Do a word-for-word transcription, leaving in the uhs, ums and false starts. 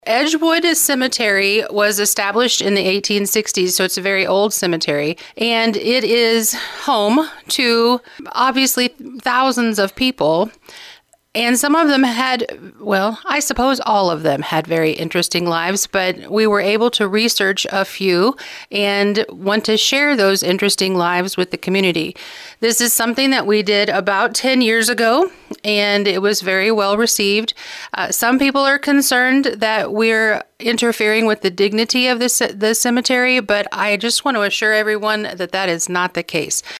Edgewood Cemetery was established in the eighteen sixties, so it's a very old cemetery, and it is home to obviously thousands of people. And some of them had, well, I suppose all of them had very interesting lives, but we were able to research a few and want to share those interesting lives with the community. This is something that we did about ten years ago, and it was very well received. Uh, some people are concerned that we're interfering with the dignity of the, c- the cemetery, but I just want to assure everyone that that is not the case.